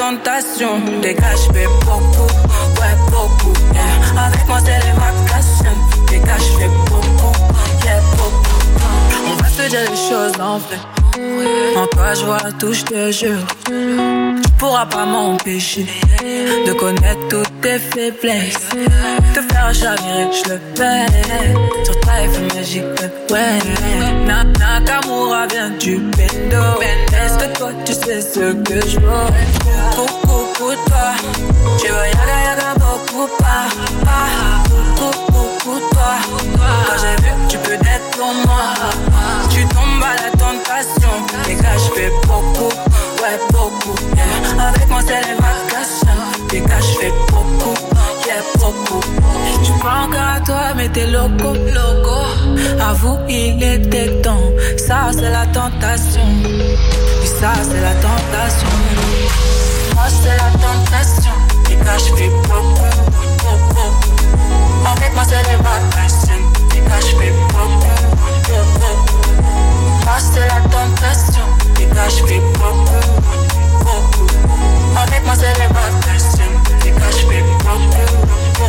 tentation. Dégage, fais beaucoup, ouais, beaucoup, yeah. Avec moi, c'est les vacations. Dégage, fais beaucoup, yeah, beaucoup. On va se dire les choses en vrai. En toi, je vois tout, je te jure. Tu pourras pas m'empêcher de connaître toutes tes faiblesses. Te faire chavirer, je le fais. Sur toi, effet magique, ouais. Nakamura vient du bendo. Est-ce que toi, tu sais ce que je veux? Coucou, toi. Tu veux yaga, beaucoup pas. Coucou, toi. Quand j'ai vu que tu peux être pour moi. Tu tombes à la tentation. Les gars, je fais beaucoup, ouais, beaucoup, yeah. Avec moi, c'est les vacations. Les gars, je fais beaucoup, yeah, beaucoup. Tu parles encore à toi, mais t'es loco. Avoue, il était temps. Ça, c'est la tentation. Et ça, c'est la tentation. Moi, c'est la tentation. Les gars, je fais beaucoup. Avec moi, c'est les vacations. Les gars, je fais beaucoup. Moi, c'est la tentation. Les gars, je fais beaucoup. Avec moi, c'est les vacations. Les gars, je fais beaucoup.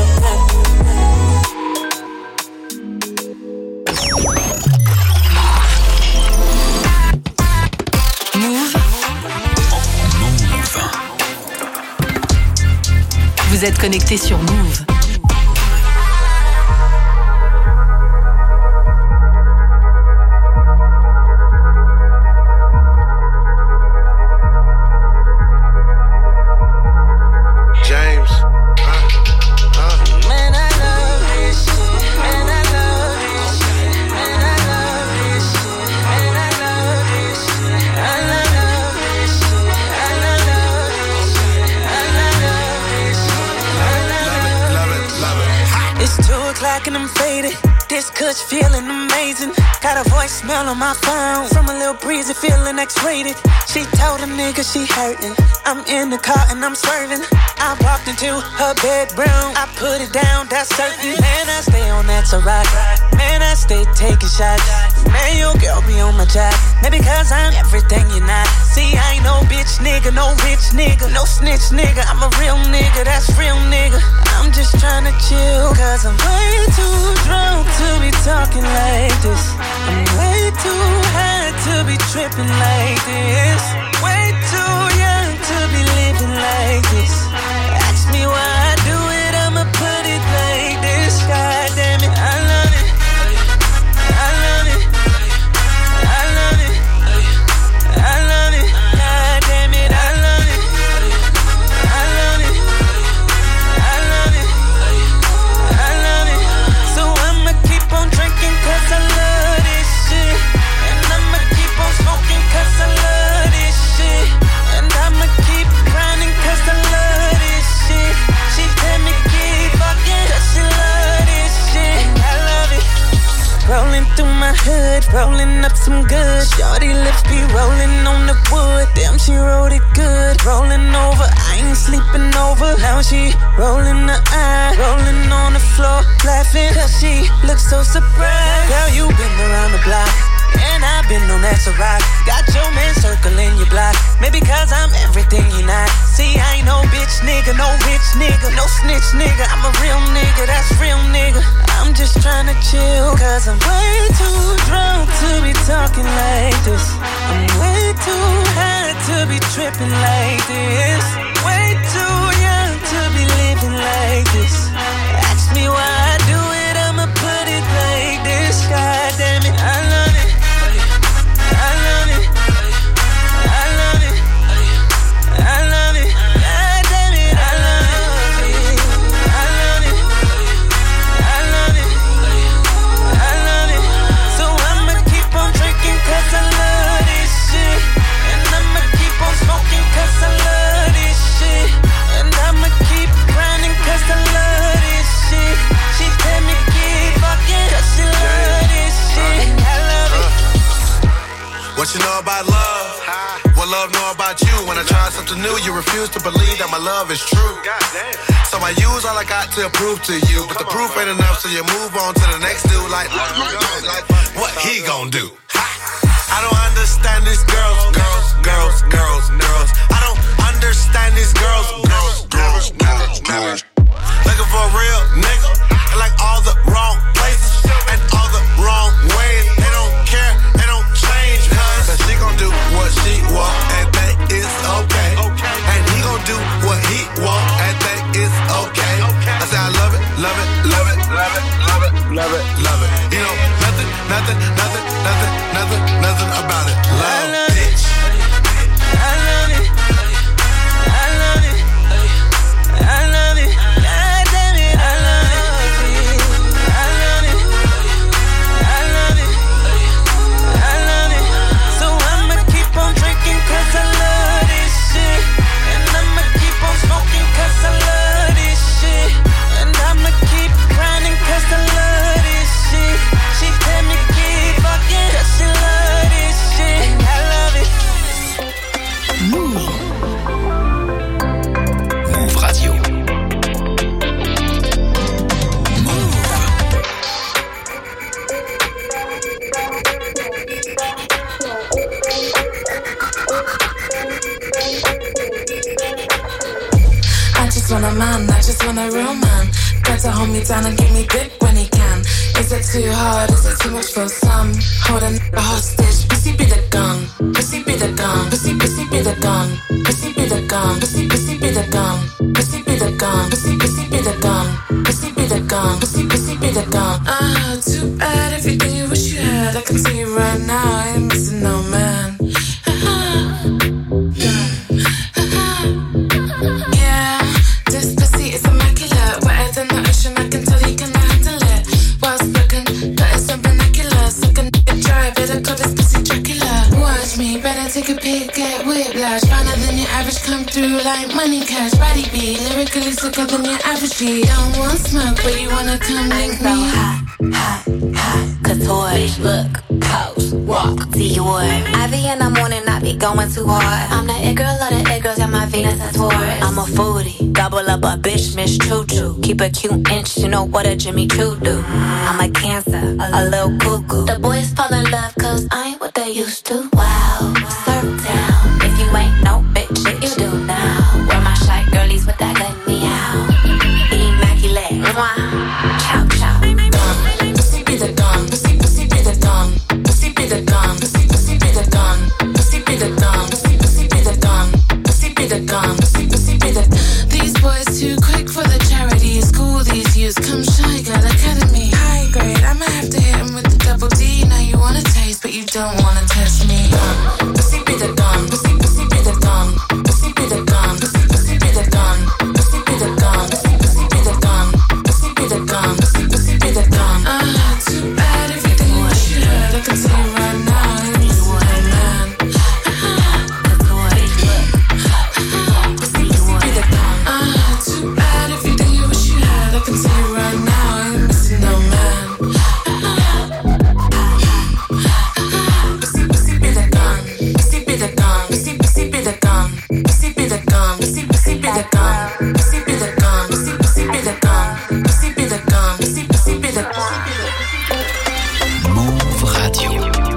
Vous êtes connecté sur Move. And I'm faded. This cush feeling amazing. Got a voicemail on my phone from a little breezy feeling X-rated. She told a nigga she hurting. I'm in the car and I'm swerving. I walked into her bedroom. I put it down, that's certain. Man, I stay on that to rock. Man, I stay taking shots. Man, your girl be on my job. Maybe cause I'm everything you're not. See, I ain't no bitch nigga, no rich nigga, no snitch nigga. I'm a real nigga, that's real nigga. I'm just tryna chill, cause I'm way too drunk to be talking like this. I'm way too high to be tripping like this. Way too young to be living like this. Ask me why I do it, I'ma put it like this. God damn it, I love it. I love it. I love it. I love it. God damn it, I love it. I love it. I love it. I love it. So I'ma keep on drinking cause I love this shit. And I'ma keep on smoking cause I love this shit. And I'ma keep grinding cause I love this shit. She tell me keep fucking cause she love this shit. And I love it. Rolling through my hood, rolling up some good. Shorty lips be rolling on the wood. Damn, she wrote it good. Rolling over, I ain't sleeping over. Now she rolling the eye, rolling on the floor, laughing cause she looks so surprised. Girl, you been around the block, and I've been on that to rock. Got your man circling your block, maybe cause I'm everything you're not. See, I ain't no bitch nigga, no rich nigga, no snitch nigga. I'm a real nigga, that's real nigga. I'm just tryna chill, cause I'm way too drunk to be talking like this. I'm way too high to be tripping like this. Way too young to be living like this. Ask me why I do it, I'ma put it like this. God damn it, I love it. I love it. I love it. I love it. God damn it, I love it. I love it. I love it. I love it. So I'ma keep on drinking cause I love this shit. And I'ma keep on smoking cause I love this shit. And I'ma keep grinding cause I love this shit. She tell me keep fucking cause she love this shit. And I love it. What you know about love? What love know about you? When I try something new, you refuse to believe that my love is true. So I use all I got to prove to you, but the proof ain't enough, so you move on to the next dude. Like what he gon' do? I don't understand these girls. I don't understand these just want a man, I just want a real man. Got to hold me down and give me dick when he can. Is it too hard, is it too much for some? Hold a nigga hostage, pussy be the gun. Pussy be the gun, pussy be the gun. Pussy be the gun, pussy be the gun. Pussy be the gun, pussy be the gun. Pussy be the gun, pussy be the gun. Too bad, everything you wish you had. I can tell you right now, I ain't missing no man. Yeah, this pussy is immaculate. Wetter than the ocean, I can tell you can handle it. Well spoken, but it's some vernacular. Suck a nigga dry, better call this pussy Dracula. Watch me, better take a peek, get whiplash. Finer than your average, come through like money cash. Body beat, lyrically sicker than your average G. Don't want smoke, but you wanna come link me. Hot, couture, look, pose, walk, Dior. I be in the morning, I be going too hard. I'm the it girl, of the it girls, got my Venus and Taurus. I'm a foodie, gobble up a bitch, Miss Choo Choo. Keep a cute inch, you know what a Jimmy Choo do. I'm a Cancer, a little cuckoo. The boys fall in love, cause I ain't what they used to. Wow, surf down. If you ain't no bitch, shit you do now. Wear my shy girlies with that good meow. Immaculate, mwah, chow chow. Pussy be the gun, pussy be the gun. Pussy be the gun, pussy be the gun. Pussy be the gun, pussy be the gun. Pussy be the gun, pussy be the. These boys too quick for the charity. School these youths, come shy girl academy. High grade, I'ma have to hit him with the double D. Now you wanna taste, but you don't wanna test me. Pussy be the gun, pussy be the gun. Pussy be the gun, pussy be the gun. Pussy be the gun, pussy be the gun. Pussy be the gun, pussy be the gun. Too bad, everything you wish you had. I can tell you right now, I'm missing no man. Pussy be the gun. Too bad, everything you wish you had. I can tell you right now, I'm missing no man. Pussy be the gun. Pussy be the gun. Pussy be the gun. Pussy be the gun. Pussy be the gun. Pussy be the gun. Pussy be the gun. Pussy be the gun. Pussy be the gun. Move Radio.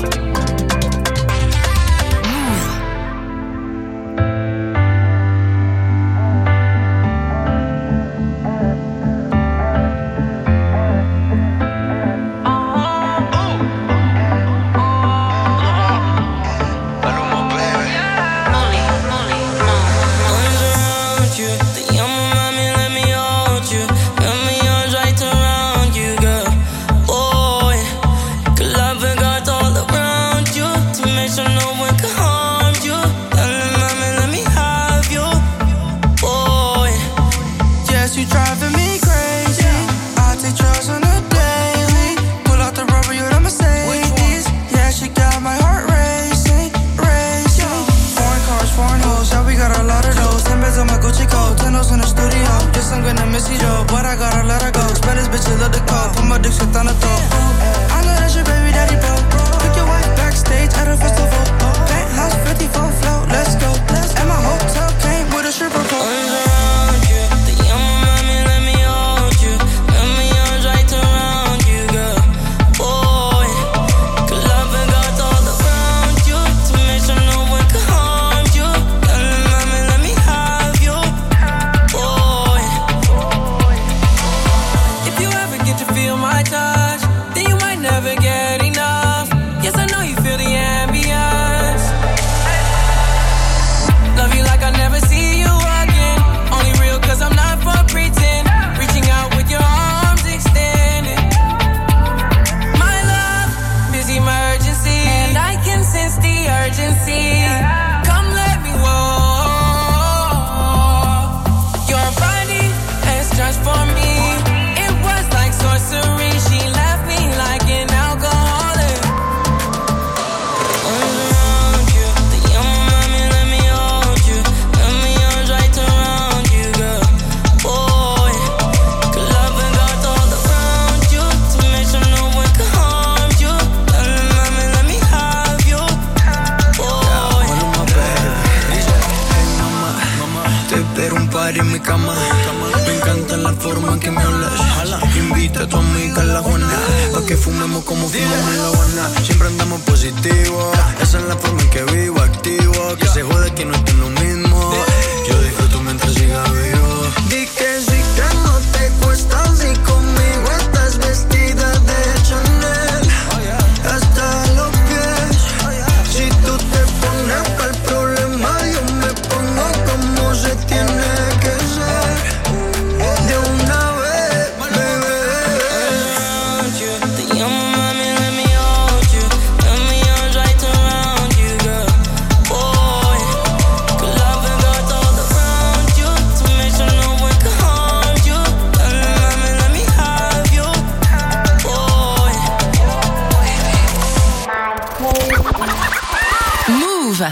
But I gotta let her go. Spend this bitch a little cold. Put my dick shit on the throat. I know that's your baby daddy, bro. Pick your wife backstage at a festival. Penthouse 54 float, let's go. And my hotel came with a stripper pole. En mi cama, me encanta la forma en que me hablas. Invita a tu amiga a la Juana, pa' que fumemos como fumamos en La Habana. Siempre andamos positivos, esa es la forma en que vivo, activo. Que se jode que no estoy en lo mismo. Yo disfruto mientras siga vivo. Move.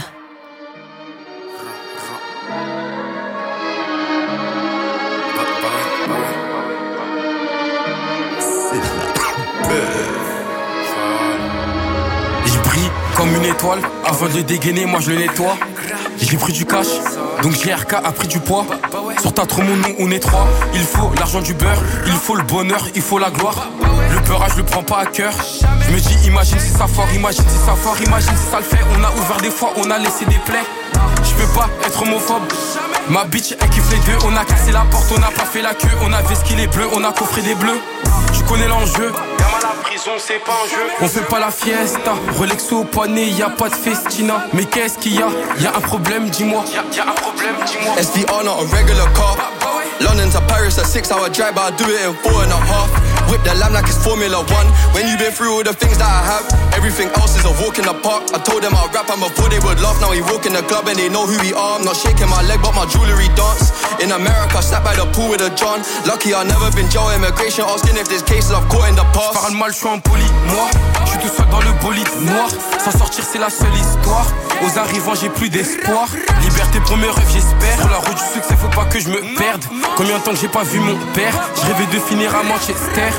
Je brille comme une étoile. Avant de le dégainer, moi je le nettoie. J'ai pris du cash, donc JRK a pris du poids. Sur ta trop mon nom, on est trois. Il faut l'argent du beurre, il faut le bonheur, il faut la gloire. Le beurrage, je le prends pas à cœur. Je me dis, imagine si ça fort, imagine si ça fort, imagine si ça le fait. On a ouvert des fois, on a laissé des plaies. Je peux pas être homophobe. Ma bitch, elle kiffe les deux. On a cassé la porte, on n'a pas fait la queue. On a vesqué les bleus, on a coffré des bleus. Tu connais l'enjeu. Gamin à la prison, c'est pas un jeu. On fait pas la fiesta. Rolex au poignet, y a pas de festina. Mais qu'est-ce qu'il y a? Y a un problème, dis-moi. Y a un problème, dis-moi. SVR, not a regular car. London to Paris, a 6-hour drive, but I do it in 4.5. Whip the lamb like it's Formula 1. When you've been through all the things that I have, everything else is a walk in the park. I told them I'll rap and before they would laugh. Now we walk in the club and they know who we are. I'm not shaking my leg but my jewelry dance. In America, sat by the pool with a John. Lucky I've never been jail. Immigration asking if there's cases I've caught in the past. Parle mal, je suis impoli, moi. Je suis tout seul dans le bolide noir. S'en sortir c'est la seule histoire. Aux arrivants j'ai plus d'espoir. Liberté pour mes rêves j'espère. Sur la route du succès faut pas que je me perde. Combien de temps que j'ai pas vu mon père. Je rêvais de finir à Manchester.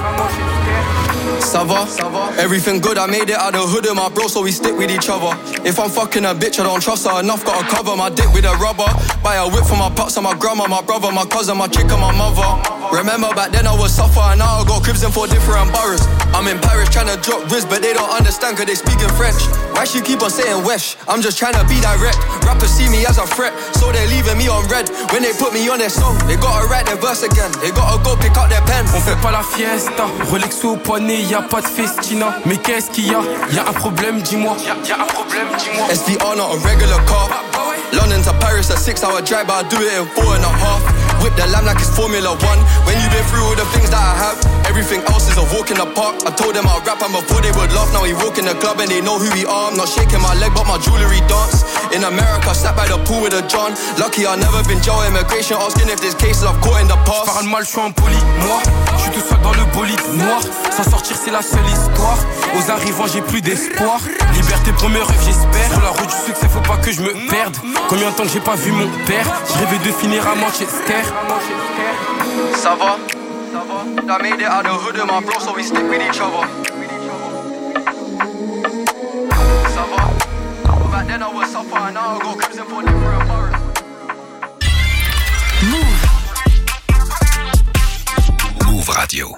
Ça va? Everything good, I made it out of hood of my bro, so we stick with each other. If I'm fucking a bitch, I don't trust her enough, gotta cover my dick with a rubber. Buy a whip for my pops and my grandma, my brother, my cousin, my chick and my mother. Remember back then I was suffering, now I got cribs in 4 different boroughs. I'm in Paris trying to drop wrist, but they don't understand cause they speak in French. Why she keep on saying wesh? I'm just trying to be direct. Rappers see me as a threat, so they're leaving me on red. When they put me on their song, they gotta write their verse again. They gotta go pick up their pen. On fait pas la fiesta, Rolex au poignet, y a pas de festina. Mais qu'est-ce qu'il y a? Y a un problème, dis-moi. Y a un problème, dis-moi. SVR, not a regular car. London to Paris, a 6-hour drive, but I do it in 4.5. Whip the lamb like it's Formula 1. When you've been through all the things that I have, everything else is a walk in the park. I told them I'll rap and before they would laugh. Now we walk in the club and they know who we are. I'm not shaking my leg but my jewelry dance. In America, sat by the pool with a John. Lucky I've never been jail. Immigration asking if there's cases I've caught in the past. Parle mal, je suis impoli, moi. Je suis tout seul dans le bolide noir. S'en sortir c'est la seule histoire. Aux arrivants j'ai plus d'espoir. Liberté pour mes rêves j'espère. Sur la route du succès faut pas que je me perde. Combien de temps que j'ai pas vu mon père. Je rêvais de finir à Manchester. Ça va? I made it out of hood of my bro, so we stick with each other. Ça va? Back then I was suffering, now I go cruising for different boroughs. Move Radio.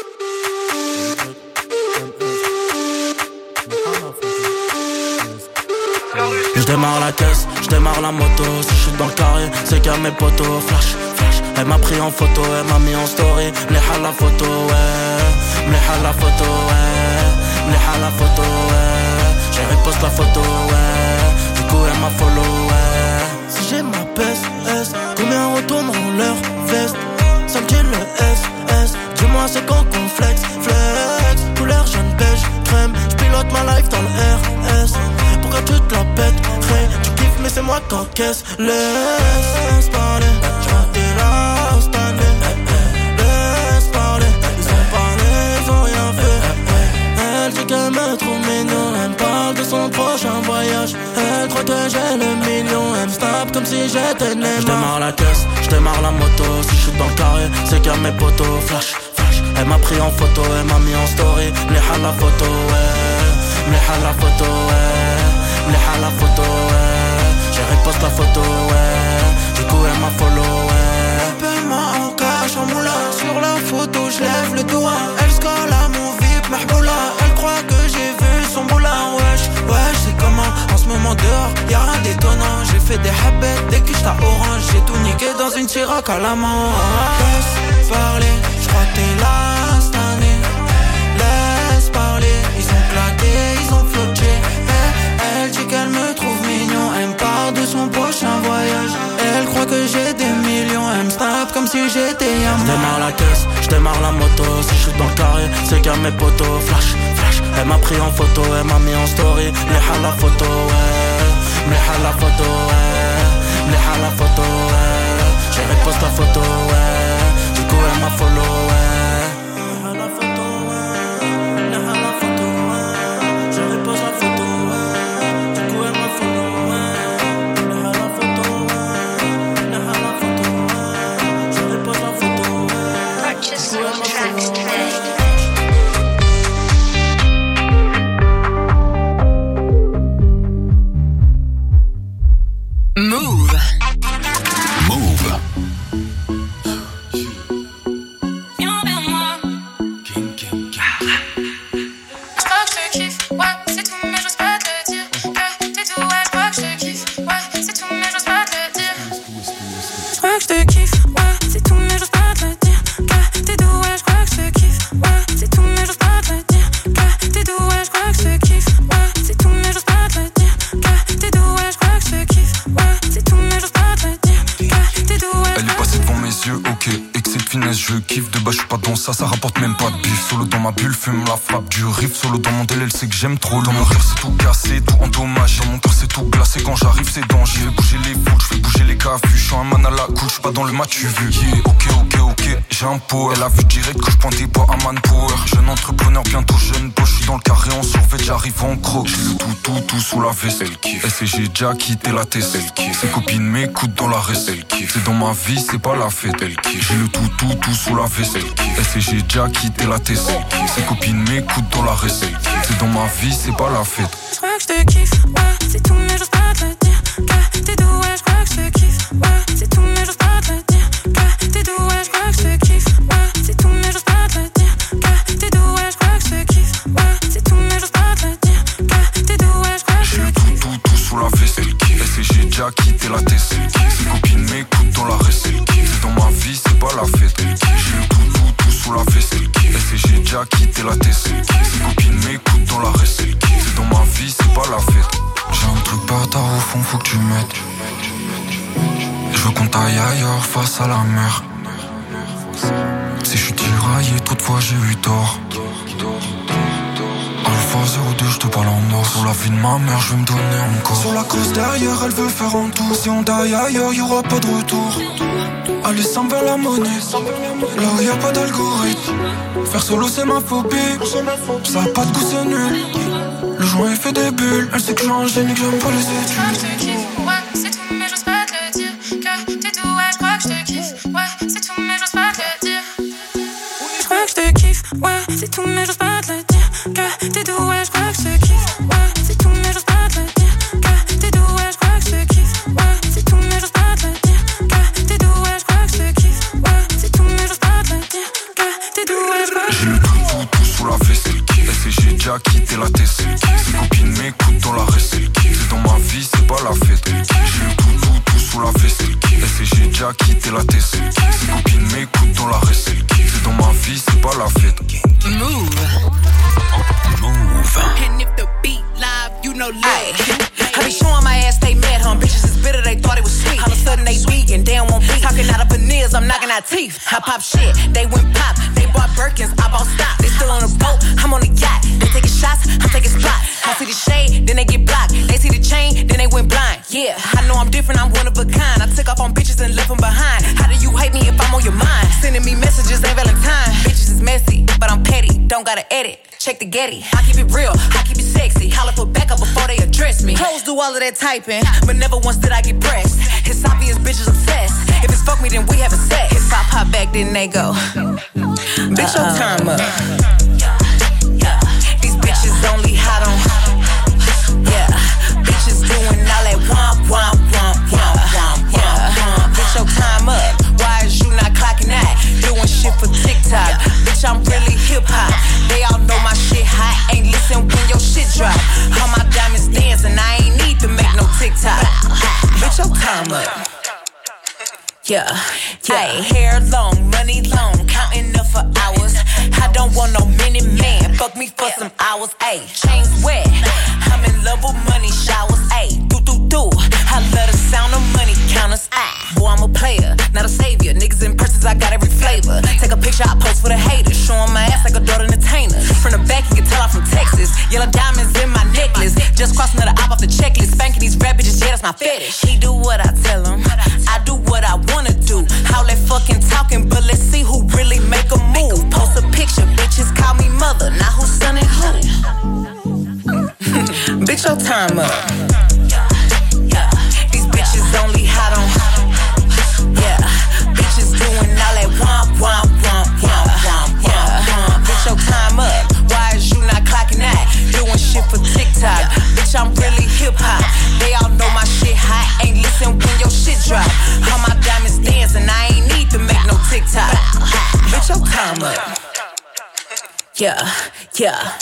Je démarre la caisse, je démarre la moto. Si je suis dans le carré, c'est qu'à mes potos. Flash, flash, elle m'a pris en photo, elle m'a mis en story. M'léha la photo, ouais. M'léha la photo, ouais. M'léha la photo, ouais. J'ai reposte la photo, ouais. Du coup elle m'a follow, ouais. Si j'ai ma PSS, combien retourneront leur veste? Ça me dit le SS, dis-moi c'est quand qu'on flex, flex. Couleur jaune, beige, crème. J'pilote ma life dans le RS. Pourquoi tu te la pètes, hey, tu kiffes mais c'est moi qu'encaisse. Laisse parler, j'ratais là cette année. Laisse parler, ils ont parlé, ils ont rien fait. Elle dit qu'elle me trouve mignon, elle me parle de son prochain voyage. Elle croit que j'ai le million, elle me snap comme si j'étais Neymar. J'démarre la caisse, j'démarre la moto. Si j'suis dans le carré, c'est qu'à mes potos. Flash, flash, elle m'a pris en photo, elle m'a mis en story. M'léha la photo, ouais. M'léha la photo, ouais. M'léha la photo, ouais. J'ai reposte la photo, ouais. Du coup elle m'a follow, ouais. Paie-moi en cash, en moula. Sur la photo j'lève le doigt. Elle scolle à mon VIP, mahboula. Elle croit que j'ai vu son moulin, wesh. Wesh c'est comment, en ce moment dehors y'a rien d'étonnant. J'ai fait des habits, des quiches à orange. J'ai tout niqué dans une Chirac à la main. Laisse parler, j'crois que t'es là cette année. Laisse parler, ils ont claqué, ils ont flotté. Elle dit qu'elle me trouve mignon, elle me parle de son prochain voyage. Elle croit que j'ai des millions, elle me snap comme si j'étais Yamaha. J'démarre la caisse, j'démarre la moto. Si j'suis dans le carré, c'est qu'à mes potos. Flash, flash, elle m'a pris en photo, elle m'a mis en story. M'léha la photo, ouais. M'léha la photo, ouais. M'léha la photo, ouais. J'ai reposte la photo, ouais. Du coup elle m'a follow, ouais. M'léha la photo, ouais. M'léha la photo, ouais. J'ai reposte la photo, ouais. Du coup elle m'a follow, ouais. le kiff. De bas, j'suis pas dans ça, ça rapporte même pas de bif. Solo dans ma bulle, fume la frappe du riff. Solo dans mon délai, elle sait que j'aime trop. Dans mon cœur, c'est tout cassé, tout endommagé. Dans mon cœur, c'est tout glacé. Quand j'arrive, c'est danger. J'fais bouger les foules, j'fais bouger les cafus. J'suis un man à la cool, j'suis pas dans le match, tu vu. Yeah, ok, j'ai un pot. Elle a vu direct que j'pointais pas un manpower. Jeune entrepreneur, bientôt jeune boss. J'suis dans le carré, on surveille, j'arrive en croc. J'ai tout sous la veste. SCG déjà quitté la tête. Ses copines m'écoutent dans la reste. C'est dans ma vie, c'est pas la fête. J'ai le tout sous la veste. SCG déjà quitté la tête. Ses copines m'écoutent dans la reste. C'est dans ma vie, c'est pas la fête. J'crois que j'te kiffe, ouais, c'est tout, mais j'ose pas te le dire. Que t'es doux, ouais, j'crois que j'te kiffe, ouais, c'est tout, mais j'ose pas te le dire. Que t'es doux, ouais, j'crois que j'te kiffe, ouais, c'est tout, mais j'ose pas te le dire. Que t'es doux, ouais, j'crois que j'te kiffe, ouais, c'est tout, mais j'ose pas te le dire. Que t'es doux, ouais, j'crois que j'te kiffe. J'ai le tout sous la veste. SCG déjà quitté la tête. Ses copines m'écoutent dans la reste. C'est dans ma vie, c'est pas la fête. J'ai le tout sous la veste. SCG déjà quitté la tête. Ses copines m'écoutent dans la reste. C'est dans ma vie, c'est pas la fête. J'ai un truc bâtard au fond, faut que tu m'aides. Je veux qu'on t'aille ailleurs face à la mer. Si je suis tiraillé, trop de fois j'ai eu tort. Alpha 02, je te parle en mort. Pour la vie de ma mère, je vais me donner encore. Sur la cause derrière, elle veut faire un tour. Si on taille ailleurs, y'aura pas de retour. Aller sans vers la monnaie, là où y'a pas d'algorithme. Faire solo c'est ma phobie. Ça a pas de goût, c'est nul. Le joint il fait des bulles. Elle sait que j'en gêne et que j'aime pas les études. J'crois que j'te kiffe, ouais, c'est tout, mais j'ose pas te le dire. Que t'es doux, ouais, j'crois que j'te kiffe, ouais, c'est tout, mais j'ose pas te le dire. J'crois que j'te kiffe, ouais, c'est tout, mais j'ose pas te le dire. Que t'es doux, ouais, j'crois que j'te kiffe, ouais, c'est tout, mais j'ose pas te le dire. Que t'es doux, ouais, j'crois que j'te kiffe, ouais, c'est tout, mais j'ose pas te le dire. Que t'es doux, ouais, j'crois que j'te kiffe, ouais, c'est tout, mais j'ose pas te le dire. Que t'es doux, ouais, j'crois que j'ai le tout sous la veste. SCG déjà quitté la tête. Ses copines m'écoutent dans la reste. C'est dans ma vie, c'est pas la fête. J'ai le tout sous la veste. SCG déjà quitté la tête. Ses copines m'écoutent dans la reste. C'est dans ma vie, c'est pas la fête. Move. And if the beat live, you know live. I be showing my ass, they mad, bitches is bitter, they thought it was sweet. All of a sudden they vegan, they don't want beef. Talking out of veneers, I'm knocking out teeth. I pop shit, they went pop. They bought Birkins, I bought stock. They still on the boat, I'm on the yacht. They taking shots, I'm taking spots. I see the shade, then they get blocked. They see the chain, then they went blind. Yeah, I know I'm different, I'm one of a kind. I took off on bitches and left them behind. How do you hate me if I'm on your mind? Sending me messages, ain't Valentine. Bitches is messy, but I'm petty, don't gotta edit. Check the Getty, I keep it real, I keep it sexy. Holler for backup before they address me. Hoes do all of that typing, but never once did I get pressed. It's obvious bitches obsessed. If it's fuck me, then we having sex. If I pop back, then they go. Bitch, your time up. These bitches only hot on. Yeah, bitches doing all that womp, womp, womp, womp, womp, womp. Bitch, your time up. Why is you not clocking that? Doing shit for TikTok. Bitch, I'm really hip hop. They all know my shit hot. Ain't listen when your shit drop. All my diamonds dancing. I ain't need to make no TikTok. Bitch, your time up. Yeah, hey, hair long, money long, counting up for hours. I don't want no mini man, fuck me for some hours. Ayy, chains wet, I'm in love with money showers. Ayy, do. I love the sound of money counters. Boy, I'm a player, not a savior. Niggas in purses, I got every flavor. Take a picture, I post for the haters. Showing my ass like a daughter entertainer. From the back, you can tell I'm from Texas. Yellow diamonds in my necklace. Just crossing another op off the checklist. Spanking these rap bitches, yeah, that's my fetish. He do what I tell him, I do what I wanna do. All that fucking talking, but let's see who really make a move. Post a picture, bitches call me mother. Now who's son and who? Bitch, your time up. These bitches only hot on. Yeah, bitches doing all that womp, womp, womp, womp, womp, womp. Bitch, your time up. Why is you not clocking that? Doing shit for TikTok. Bitch, I'm really hip hop. They all know my shit hot. Ain't listen when your shit drop. All my diamonds dancing. I ain't need to make no TikTok. Bitch, your time up. Yeah, yeah.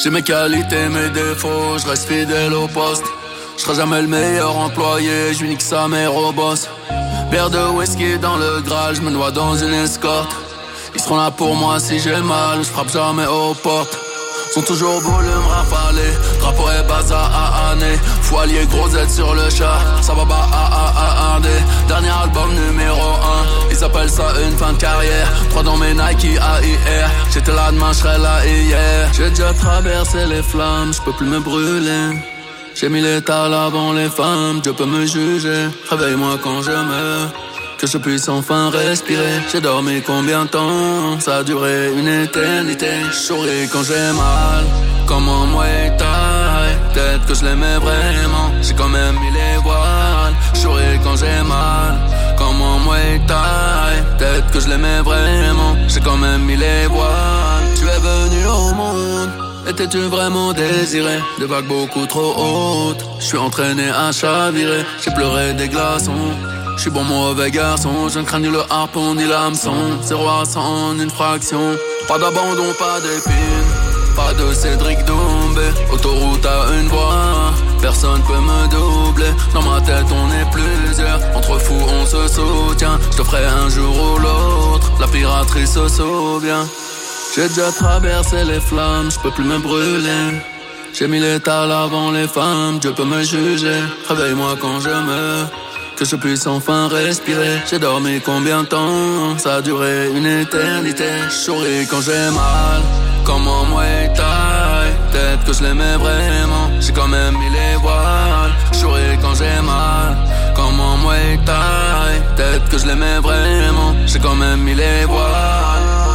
J'ai mes qualités, mes défauts, je reste fidèle au poste. Je serai jamais le meilleur employé, je nique sa mère au boss. Bière de whisky dans le Graal, je me noie dans une escorte. Ils seront là pour moi si j'ai mal, je frappe jamais aux portes. Sont toujours voulu me rafaler, drapeau et bazar à année. Foilier, gros Z sur le chat, ça va bas à AAD. Dernier album numéro 1, ils appellent ça une fin de carrière. 3 dans mes Nike AIR, j'étais là demain, j'serai là hier. J'ai déjà traversé les flammes, j'peux plus me brûler. J'ai mis l'étal avant les femmes, Dieu peut me juger. Réveille-moi quand je meurs, que je puisse enfin respirer. J'ai dormi combien de temps? Ça a duré une éternité. Je souris quand j'ai mal, comme en Muay Thai. Peut-être que je l'aimais vraiment, j'ai quand même mis les voiles. Je souris quand j'ai mal, comme en Muay Thai. Peut-être que je l'aimais vraiment, j'ai quand même mis les voiles. Tu es venu au monde, étais-tu vraiment désiré? Des vagues beaucoup trop hautes, je suis entraîné à chavirer. J'ai pleuré des glaçons, je suis bon mauvais garçon, je ne crains ni le harpon ni l'hameçon. 0 à 100 en une fraction, pas d'abandon, pas d'épine, pas de Cédric Doumbé. Autoroute à une voie, personne peut me doubler. Dans ma tête on est plusieurs, entre fous on se soutient. Je te ferai un jour ou l'autre, la piraterie se souvient. J'ai déjà traversé les flammes, je peux plus me brûler. J'ai mis l'étal avant les femmes, Dieu peut me juger. Réveille-moi quand je meurs, que je puisse enfin respirer. J'ai dormi combien de temps? Ça a duré une éternité. Je souris quand j'ai mal, comme en Muay Thai. Peut-être que je l'aimais vraiment, j'ai quand même mis les voiles. Je souris quand j'ai mal, comme en Muay Thai. Peut-être que je l'aimais vraiment, j'ai quand même mis les voiles.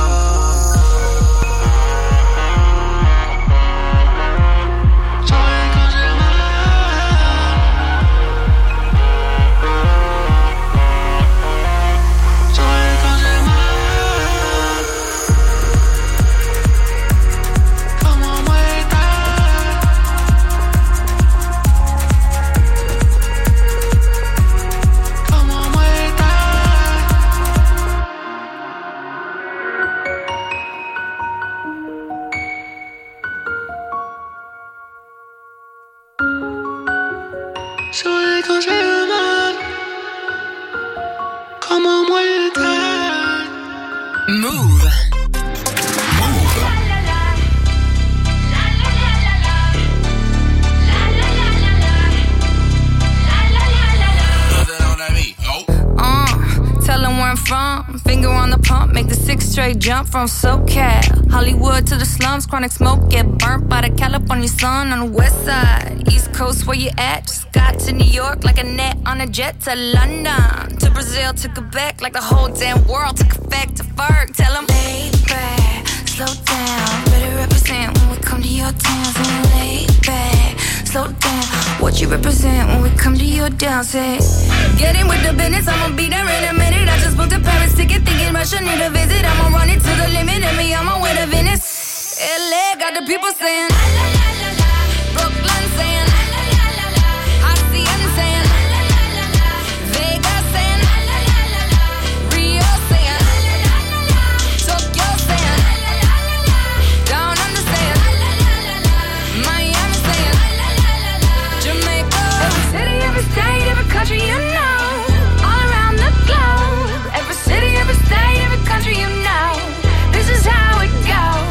Jump from SoCal, Hollywood to the slums, chronic smoke, get burnt by the California sun on the west side. East Coast, where you at? Just got to New York like a net on a jet to London, to Brazil, to Quebec, like the whole damn world took effect to Ferg. Tell them, lay back, slow down, better represent when we come to your town. So lay back, slow down, what you represent when we come to your town. Say, get in with the business, I'ma be there in a minute. I just booked a Paris ticket, thinking Russia need a visit. I'ma run it to the limit, and me, I'm on way to Venice. LA got the people saying, la la la la la. Brooklyn saying, la la la la la. Hacienda saying, la la la la la. Vegas saying, la la la la la. Rio saying, la la la la la. Tokyo saying, la la la la la. Down under saying, la la la la la. Miami saying, la la la la la. Jamaica, every city, every state, every country you know, all around the globe. Every city, every state, every country you know, this is how it goes.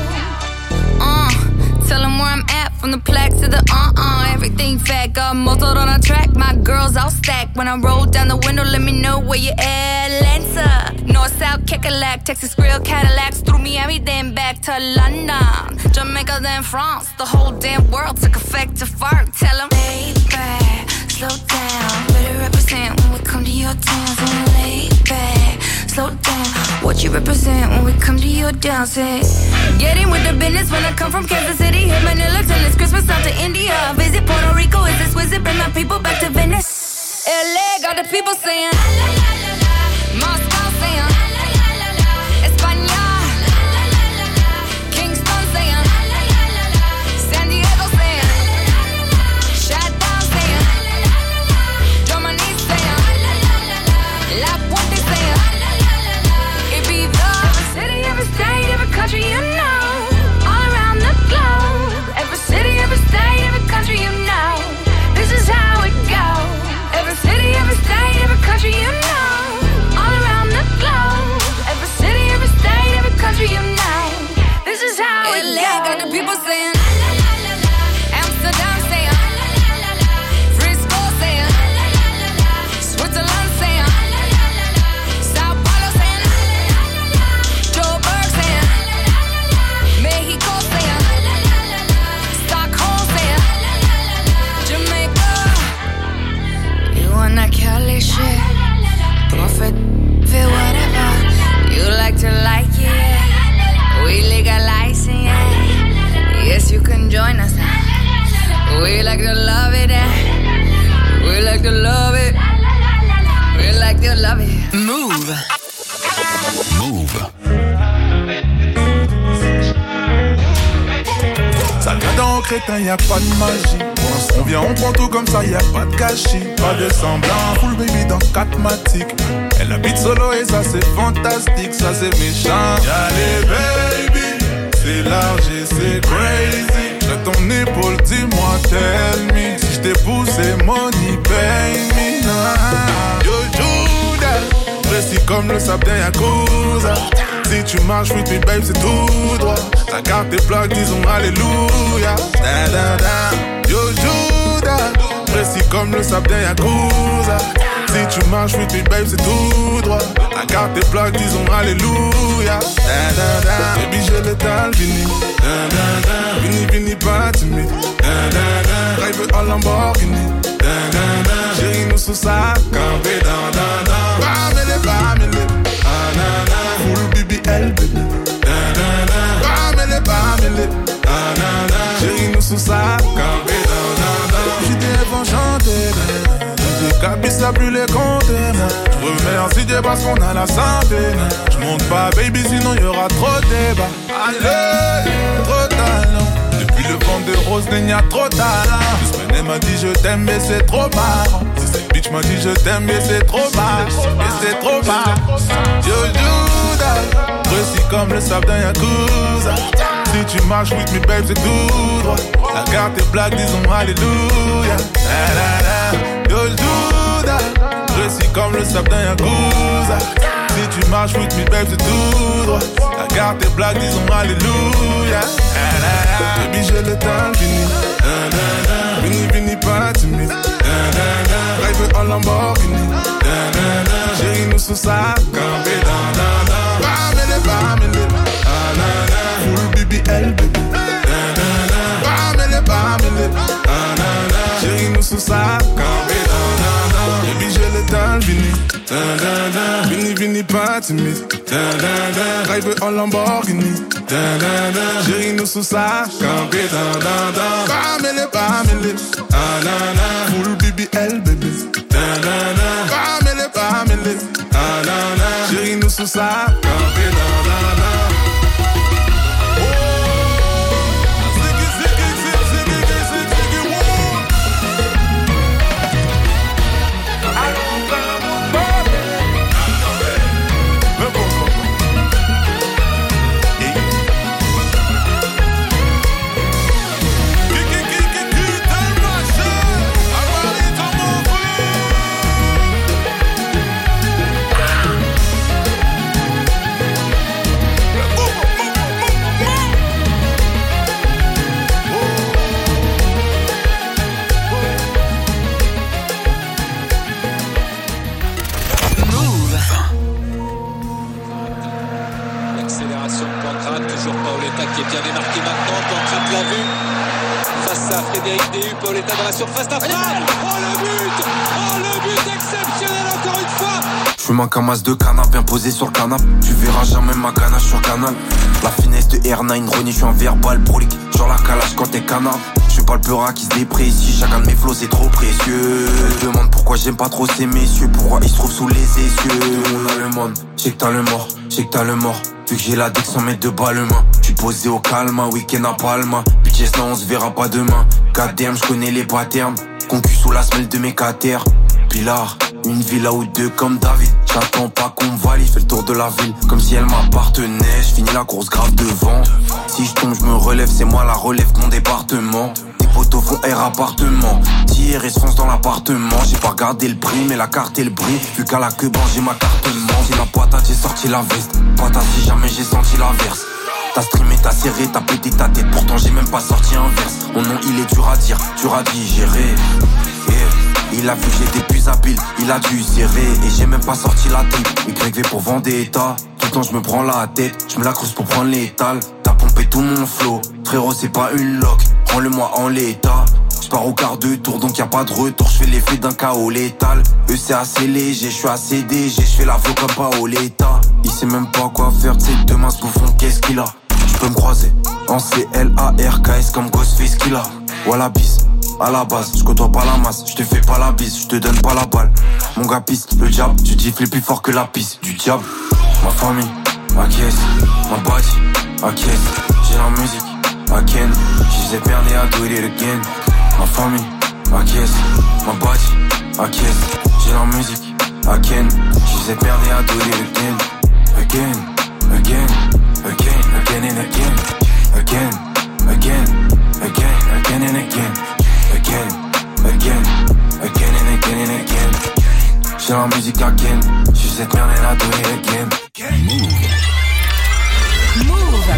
Tell them where I'm at, from the plaque to the everything fat, got muzzled on a track. My girls all stacked. When I roll down the window, let me know where you at. Atlanta, North, South, Kekalak, Texas Grill, Cadillacs, through Miami, then back to London, Jamaica, then France. The whole damn world took effect to fart. Tell them, lay back, slow down, better represent when we come to your town. So lay back, slow down, what you represent when we come to your town. Say, get in with the business when I come from Kansas City, hit Manila till it's Christmas, out to India. Visit Puerto Rico, is this wizard, bring my people back to Venice. LA got the people saying, la la la la la. Moscow saying, la la la la la. España, la la la la la. Kingston saying, la la la la la. San Diego saying, la la la la la. Shutdown saying, la la la la la. Germany saying, la la la la la. La Puente saying, la la la la la. Ibiza, every city, every state, every country you know, all around the globe. Every LA got the people saying la la la la la. Amsterdam saying la la la la la. Frisco saying la la la la la. Switzerland saying la la la la la. Sao Paulo saying la la la la la. Joburg saying la la la la la. Mexico saying la la la la la. Stockholm saying la la la la la. Jamaica, you on that Cali shit? Profit, feel whatever you like to like it. Yeah. We legalize it. Yeah. Yes, you can join us now. We like to love it. Yeah. We like to love it. We like to love it. Move. Move. Ça vient dans crétin, y'a pas de magie. On vient, on prend tout comme ça, y'a pas de gâchis. Pas de semblant, full baby dans 4 matiques. Elle habite solo et ça c'est fantastique, ça c'est méchant. Y'a les baby, c'est large et c'est crazy. J'ai ton épaule, dis-moi, tell me. Si j't'épouse, c'est money, pay me. Yo Judas, précis comme le sable d'un Yakuza. Si tu marches with me babe c'est tout droit. Ta carte est plaque disons alléluia. Da da da. Yo Judas, précis comme le sable d'un Yakuza. Si tu marches with me babe c'est tout droit. Ta carte est plaque disons alléluia. Da da da. Baby j'ai l'étal vini. Da da da. Vini vini pas timide. Da da da. Drive en Lamborghini. Da da da. Chérie nous sous sa campé. Da da da. Bamele bamele. Ah na na. Full BBL baby. Da da da. Bamele bamele. Ah na na. Chérie nous sous sa campé. Da da da. J'étais enchanté. Les cabis ça plus les compter. Je remercie Dieu parce qu'on a la santé. Je monte pas baby sinon y'aura trop de débat. Allez, trop talent. Depuis le vent de rose il y a trop de talent. Deux semaines elle m'a dit je t'aime mais c'est trop marrant. Si cette bitch m'a dit je t'aime mais c'est trop marrant. Mais c'est trop marrant. Yo Judas, précis comme le sable d'un Yakuza. Si tu marches with me babe c'est tout droit. La carte est blague disons alléluia. La la la. Yo Judas, précis comme le sable d'un Yakuza. Si tu marches with me babe c'est tout droit. La carte est blague disons alléluia. La la la. Baby j'ai le temps fini. Da da da. Vini vini pas timide. Da da da. Drive en Lamborghini. Da da da. Chérie nous sous sa campé. Da da da. Bamele bamele. Ah na na. Full BBL baby. Da da da. Bamele bamele. Ah na na. Chérie nous sous sa campé. Da da da. Baby j'ai le temps vini. Da da da. Vini vini pas timide. Da da da. Drive en Lamborghini. Da da da. Chérie nous sous sa campé. Da da da. Bamele bamele. Ah na na. Full BBL baby. Da da da. Bamele bamele. Ah na na. Chérie nous sous sa campé. Da da da. Pauletta dans la surface d'affaire. Oh le but exceptionnel encore une fois. J'fume un camas de canap bien posé sur le canap. Tu verras jamais ma ganache sur canal. La finesse de R9, Ronnie, j'suis un verbal prolique. Sur la calage quand t'es canap. J'suis pas le peurat qui se déprécie. Chacun de mes flots c'est trop précieux. Elle demande pourquoi j'aime pas trop ces messieurs. Pourquoi ils se trouvent sous les essieux. On a le monde, j'sais que t'as le mort, j'sais que t'as le mort. Vu que j'ai la deck sans mettre de balles main. Tu posé au calme, un week-end à Palma. Bitches là on se verra pas demain. KDM j'connais les patterns. Concu sous la semelle de mes caters. Pilar, une villa ou deux comme David. J'attends pas qu'on me valide, fais le tour de la ville comme si elle m'appartenait. J'finis la course grave devant. Si j'tombe j'me relève, c'est moi la relève de mon département. Tes potos font air appartement. Tiers et se fonce dans l'appartement. J'ai pas regardé le prix mais la carte et le bris. Vu qu'à la queue j'ai ma carte ment. Si la patate j'ai sorti la veste. Patate si jamais j'ai senti l'averse. T'as streamé, t'as serré, t'as pété ta tête. Pourtant j'ai même pas sorti un verse. Mon nom il est dur à dire, dur à digérer. Il a vu que j'étais plus habile, il a dû serrer. Et j'ai même pas sorti la tête. YV pour Vendetta. Tout le temps je me prends la tête, je me la creuse pour prendre l'étal. T'as pompé tout mon flow, frérot c'est pas une loc. Prends-le-moi en l'état. J'pars au quart de tour donc y'a pas de retour. J'fais l'effet d'un KO létal. Eux c'est assez léger, j'suis assez DG. J'fais la flow comme Paoletta. Il sait même pas quoi faire, t'sais demain ce bouffon qu'est-ce qu'il a. J'peux me croiser en CLARKS comme Ghostface qu'il a. Voilà bis. À la base, je côtoie pas la masse, je te fais pas la bise, je te donne pas la balle. Mon gars pisse, le diable, tu gifles plus fort que la pisse du diable. Ma famille, ma caisse, ma body, ma caisse. J'ai la musique, ma ken. She's a penny, I do it again. Ma famille, ma caisse, ma body, ma caisse. J'ai la musique, ma ken. She's a penny, I do it again. Again, again, again, again and again. Again, again, again, again and again. Again, again, again and again and again. J'ai la musique again. She's cette merde and I do it again. Move.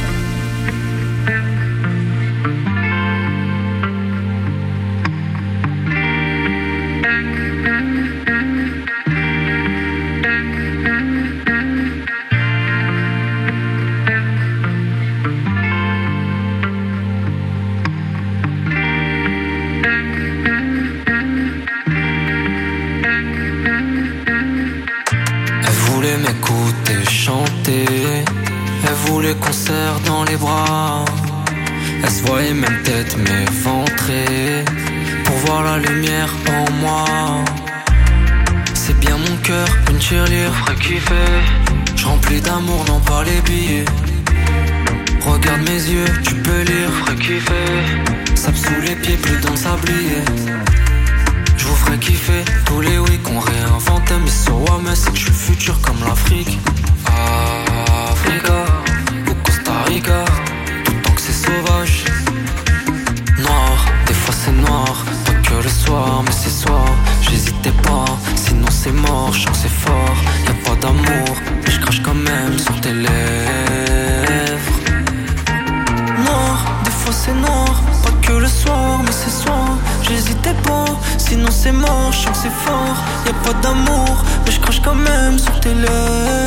M'écouter chanter, elle voulait concert dans les bras. Elle se voyait même tête m'éventrer pour voir la lumière en moi. C'est bien mon cœur, une cheerleader ferait kiffer. J'remplis d'amour, non pas les billets. Regarde mes yeux, tu peux lire, ferait kiffer. Sable sous les pieds, plus dans le sablier. Je vous ferai kiffer tous les week qu'on réinvente. Mais sur Wame c'est que je suis le futur comme l'Afrique. Africa ou Costa Rica, tout tant que c'est sauvage. Noir, des fois c'est noir. Pas que le soir, mais c'est soir. J'hésitais pas, sinon c'est mort. Je sens que c'est fort, y'a pas d'amour. Mais je crache quand même sur tes lèvres. Noir, des fois c'est noir. Pas que le soir, mais c'est soir. J'hésitais pas, sinon c'est mort, je sens que c'est fort. Y'a pas d'amour, mais je crache quand même sur tes lèvres.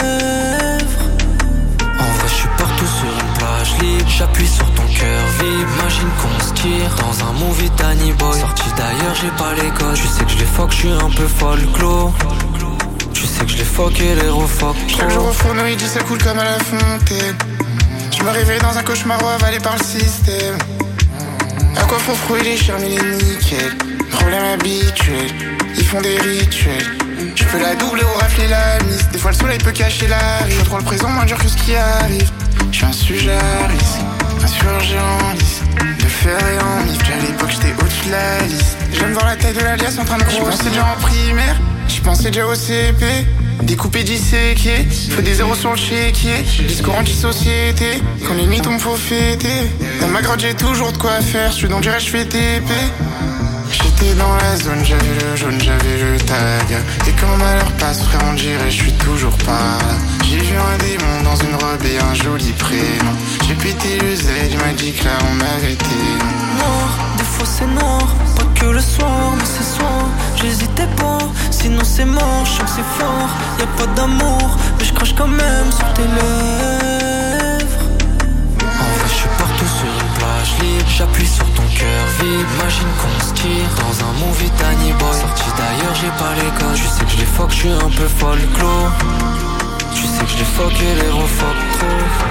En vrai je suis partout sur une plage libre. J'appuie sur ton cœur vibre. Imagine qu'on se tire dans un movie Danny Boy. Sorti d'ailleurs j'ai pas les codes. Tu sais que je les fuck, je suis un peu folklore. Tu sais que je les fuck et les refuck. Chaque jour au fourneau il dit ça coule comme à la fontaine. Je me réveille dans un cauchemar avalé par le système. À quoi faut fruit les charmes et les nickels. Problème habituel, ils font des rituels. Je peux la doubler ou rafler la mise. Des fois le soleil peut cacher la rive. Je prends le présent moins dur que ce qui arrive. Je suis un sujet à risque, insurgé en lice. De fer et en mif, à l'époque j'étais au-dessus de la liste. J'aime dans la taille de l'alias en train de grossir. J'y pensais déjà en primaire, j'y pensais déjà au CP. Découpé, disséqué, faut des zéros sur le chéquier. Discours anti-société, quand les mythes me faut fêter. Dans ma grotte j'ai toujours de quoi faire, je donc dirais je fais TP. J'étais dans la zone, j'avais le jaune, j'avais le tag. Et quand malheur passe, frère on dirait je suis toujours pas là. J'ai vu un démon dans une robe et un joli prénom. J'ai pété le Z, il m'a dit que là on m'avait été. Noir, des fois c'est noir, pas que le soir, mais c'est soir. J'hésitais pas, sinon c'est mort, je sens que c'est fort. Y'a pas d'amour, mais je crache quand même sur tes lèvres. En vrai je suis partout sur une plage libre. J'appuie sur ton cœur vibre. Imagine qu'on se tire dans un movie Danny Boy. Sorti d'ailleurs j'ai pas les codes. Tu sais que je les fuck, je suis un peu folklore. Tu sais que je les fuck et les refuck trop.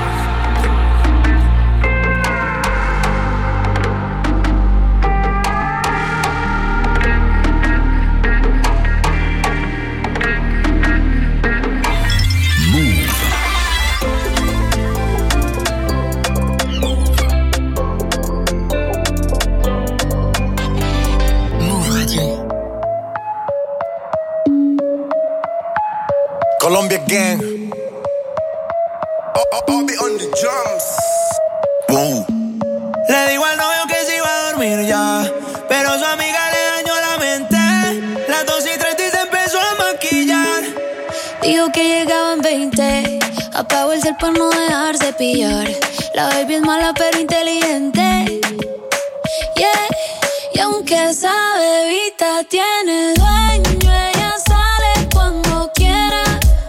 Colombia gang. I'll be on the drums. Wow. Le digo al novio que se iba a dormir ya, pero su amiga le dañó la mente. Las 2:30 y se empezó a maquillar. Dijo que llegaban 20, apagó el hacer para no dejarse pillar? La baby es mala pero inteligente. Yeah. Y aunque esa bebita tiene dueño, ella sale cuando quiera.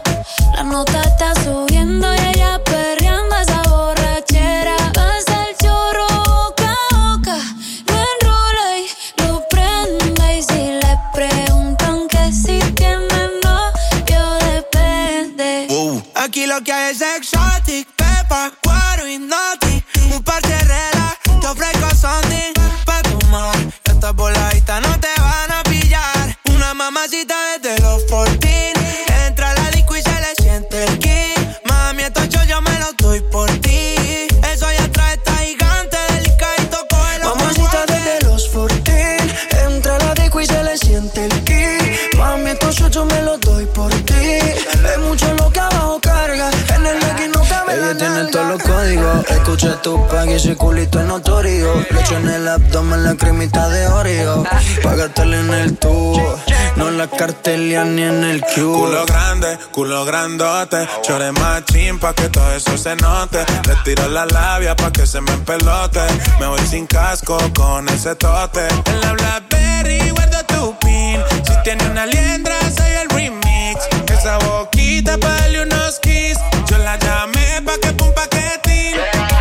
La nota está subiendo y ella perreando esa borrachera. Pasa el chorro boca a boca, lo enrola y lo prende. Y si le preguntan que si tiene novio, depende. Aquí lo que hay es exotic, pepa, cuero y noti. Un par de reglas, te ofrezco something pa' tomar. Esta voladita no te van a pillar. Una mamacita desde los 14. Entra a la disco y se le siente el kick. Mami, estos yo me los doy por ti. Eso ya trae esta gigante delicadito, cógelo. Mamacita desde los 14. Entra a la disco y se le siente el kick. Mami, estos yo me los doy por ti. Es mucho lo que abajo carga. En el legging no cabe la nalga. Ella tiene todos los códigos. Escucha tu pack y ese culito es notorio. Le echo en el abdomen la cremita de Oreo. Pa' gastarle en el tubo, no en la cartelia ni en el cubo. Culo grande, culo grandote. Chore machín pa' que todo eso se note. Le tiro la labia pa' que se me empelote. Me voy sin casco con ese tote. En la Blackberry guardo tu pin. Si tiene una liendra soy el remix. Esa boquita pa' darle unos kiss. Yo la llamé pa' que pum paquetín.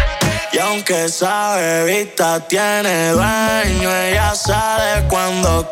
Y aunque esa bebita tiene dueño, ella sale cuando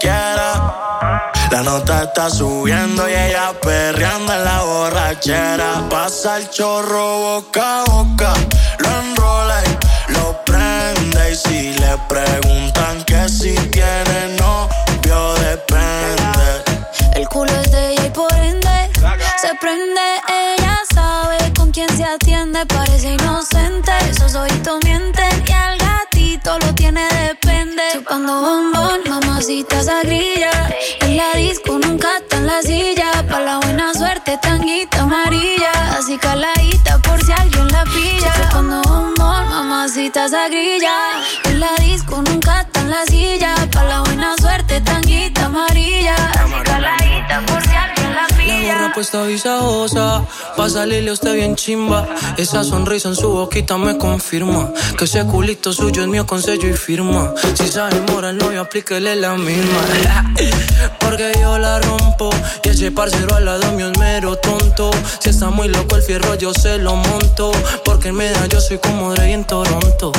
quiera. La nota está subiendo y ella perreando en la borrachera. Pasa el chorro boca a boca, lo enrola y lo prende. Y si le preguntan que si tiene novio, depende. El culo es de ella y por ende se prende. Ella sabe con quién se atiende. Parece inocente, esos ojitos mienten. Y al gatito lo tiene depende. Chupando bombón, mamacita esa grilla. En la disco nunca está en la silla. Pa' la buena suerte, tanguita amarilla. Así caladita por si alguien la pilla. Chupando bombón, mamacita esa grilla. En la disco nunca está en la silla. Pa' la buena suerte, tanguita amarilla. Así caladita por si alguien la pilla. La gorra puesta visajosa, pa' salirle usted bien chimba. Esa sonrisa en su boquita me confirma que ese culito suyo es mío con sello y firma. Si se enamora el novio, aplíquele la misma. Porque yo la rompo y ese parcero al lado mío es mero tonto. Si está muy loco el fierro yo se lo monto. Porque en media yo soy como Dre en Toronto.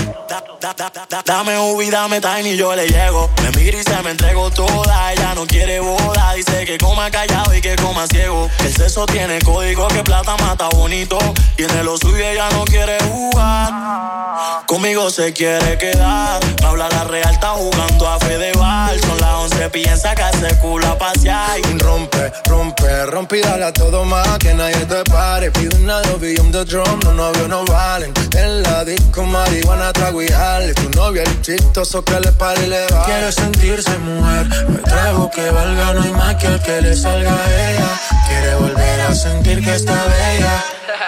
Dame Ubi, dame Tiny, yo le llego. Me mira y se me entregó toda. Ella no quiere boda, dice que coma callado y que coma ciego. El sexo tiene código, que plata mata bonito. Tiene lo suyo, ella no quiere jugar. Conmigo se quiere quedar. Me habla la real, está jugando a Fedeval. Son las 11, piensa que hace culo a pasear. Rompe, rompe, rompe y dale a todo más. Que nadie te pare. Pide una doble on the drum. Los novios no valen. En la disco marihuana trago y jale. Tu novio el chistoso que le pare y le va. Quiere sentirse mujer. Me trago que valga, no hay más que el que le salga a ella. Quiere volver a sentir que está bella.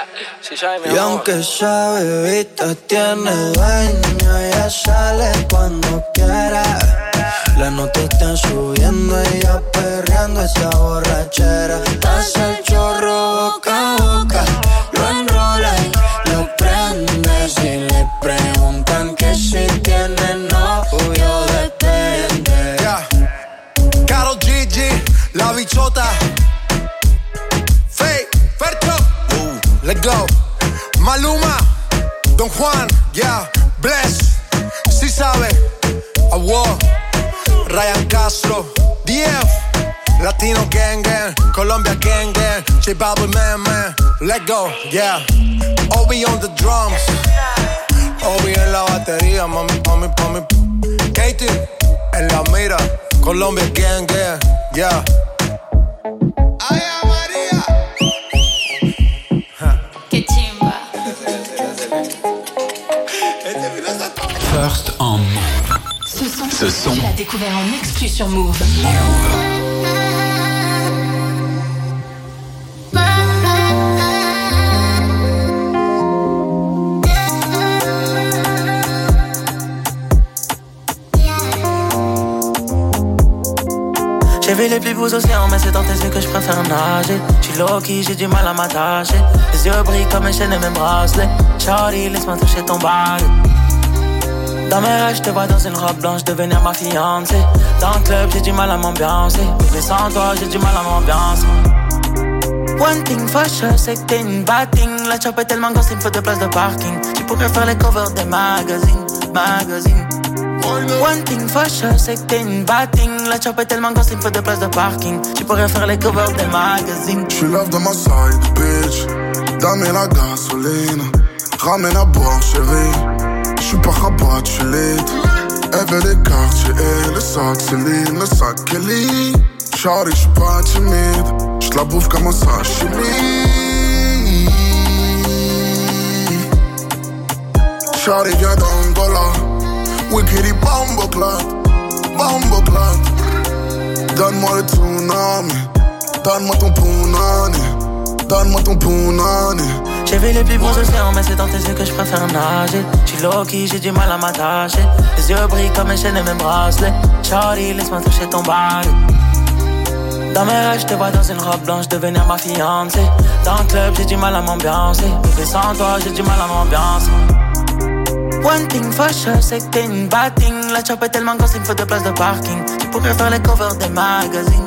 Y aunque esa bebita tiene dueño, ella sale cuando quiera. La nota está subiendo, ella perreando esa borrachera. Pasa el chorro boca a boca, lo enrola y lo prende. Si le preguntan que si tiene novio, depende. Yeah. Karol G, la bichota. Faye, Fercho. Let's go. Maluma, Don Juan, yeah, Bless, si sabe, Award, Ryan Castro, DF, Latino Gang Gang, Colombia Gang Gang, J Balvin Man, let's go, yeah, Obi on the drums, Obi en la batería, mami, Katie, en la mira, Colombia Gang Gang, yeah. First en Move. Ce son, tu l'as découvert en exclu sur Move. J'ai vu les plus beaux océans, mais c'est dans tes yeux que je préfère nager. J'suis low-key, j'ai du mal à m'attacher. Les yeux brillent comme mes chaînes et mes bracelets. Shawty, laisse-moi toucher ton body. Dans mes rêves, j'te vois dans une robe blanche devenir ma fiancée. Dans le club, j'ai du mal à m'ambiancer. Mais sans toi, j'ai du mal à m'ambiancer. One thing for sure, c'est que t'es une bad thing. La chop est tellement grosse, il me faut 2 places de parking. Tu pourrais faire les covers des magazines. One thing for sure, c'est que t'es une bad thing. La chop est tellement grosse, il me faut 2 places de parking. Tu pourrais faire les covers des magazines. J'suis love dans ma side, bitch. Dame la gasoline. Ramène à boire, chérie. J'suis pas rabat, j'suis lit. Elle veut les quartiers et le sac Céline, le sac Kelly. Shawty, j'suis pas timide. J'la bouffe comme un sashimi. Shawty vient d'Angola. Wickedy bombo clat. Donne-moi le tsunami. Donne-moi ton punani. J'ai vu les plus beaux océans, mais c'est dans tes yeux que je préfère nager. J'suis low-key, j'ai du mal à m'attacher. Les yeux brillent comme mes chaînes et mes bracelets. Shawty, laisse-moi toucher ton body. Dans mes rêves, j'te vois dans une robe blanche devenir ma fiancée. Dans le club, j'ai du mal à m'ambiancer. Bébé, sans toi, j'ai du mal à m'ambiancer. One thing for sure, c'est que t'es une bad thing. La chop est tellement grosse, il me faut 2 places de parking. Tu pourrais faire les covers des magazines.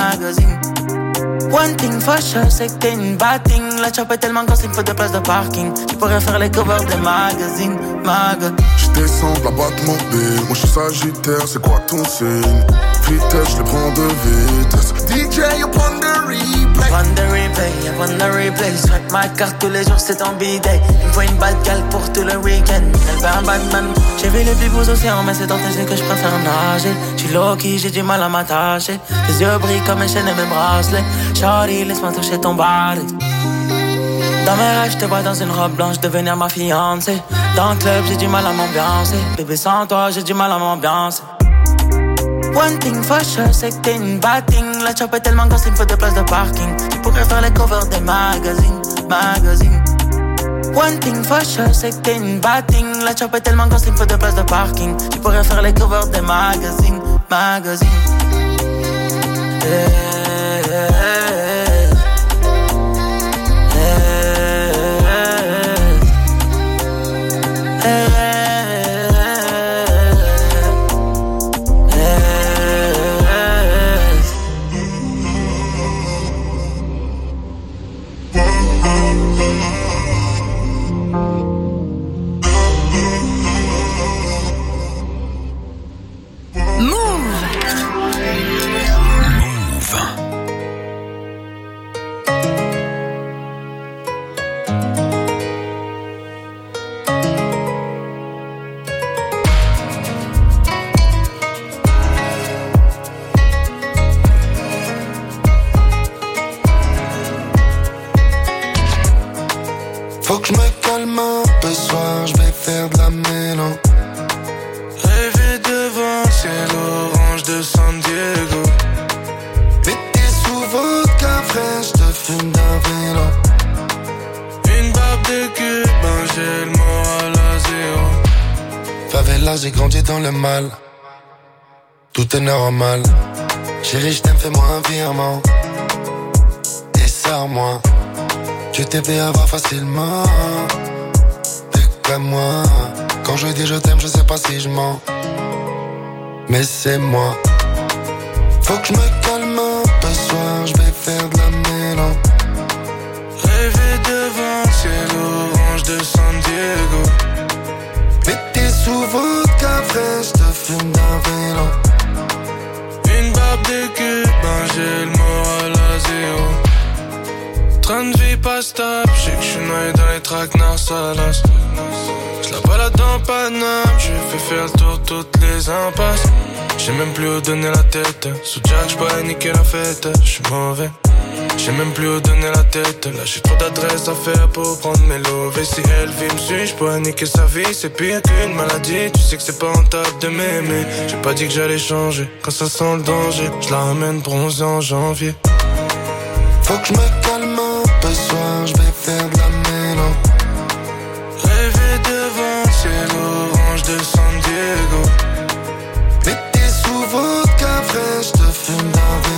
One thing for sure, c'est que t'es une bad thing. La chop est tellement grosse, il me faut 2 places de parking. Tu pourrais faire les covers des magazines. J'descends de la boîte mobile. Moi j'suis sagittaire, c'est quoi ton signe? Vitesse, j'les prends de vitesse. DJ upon the replay. Upon the replay. Swipe ma carte tous les jours, c'est ton b-day. Il me faut une bad gal pour tout le week-end. Elle veut un Batman. J'ai vu les plus beaux océans, mais c'est dans tes yeux que je préfère nager. J'suis low-key, j'ai du mal à m'attacher. Tes yeux brillent comme mes chaînes et mes bracelets. Shawty, laisse-moi toucher ton body. Dans mes rêves, j'te vois dans une robe blanche devenir ma fiancée. Dans le club, j'ai du mal à m'ambiancer. Bébé, sans toi, j'ai du mal à m'ambiancer. One thing for sure, c'est que t'es une bad thing. La chop est tellement grosse, il me faut 2 places de parking. Tu pourrais faire les covers des magazines. One thing for sure, c'est que t'es une bad thing. La chop est tellement grosse, il me faut 2 places de parking. Tu pourrais faire les covers des magazines. Faut que je me calme un peu ce soir, je vais faire de la mélo. Rêver devant le ciel orange de San Diego. Pété sous vodka fraîche, je te fume d'un vélo. Une barbe de Cubain, j'ai le moral à zéro. Favela, j'ai grandi dans le mal. Tout est normal. Chérie, je t'aime, fais-moi un virement. Et sors-moi. Tu t'es fait avoir facilement. T'es comme moi. Quand je dis je t'aime, je sais pas si je mens. Mais c'est moi. Faut que je me calme un peu ce soir, je vais faire de la mélo. Rêver devant le ciel orange de San Diego. Pété sous vodka fraîche, je te fume d'un vélo. Une barbe de Cubain, j'ai le moral à zéro. Train de vie pas stable, j'sais que j'suis noyé dans les traquenards salaces. J'la balade en Paname, j'ai fait faire le tour toutes les impasses. J'ai même plus où donner la tête, sous Jack j'pourrais niquer la fête. J'suis mauvais, j'ai même plus où donner la tête. Là j'ai trop d'adresses à faire pour prendre mes lots. Et si elle vit me suit, j'pourrais niquer sa vie. C'est pire qu'une maladie, tu sais que c'est pas rentable de m'aimer. J'ai pas dit que j'allais changer, quand ça sent le danger j'la ramène bronzée en janvier. Faut que je me calme un peu ce soir, je vais faire de la mélo. Rêver devant le ciel orange de San Diego. Pété sous vodka fraîche, je te fume d'un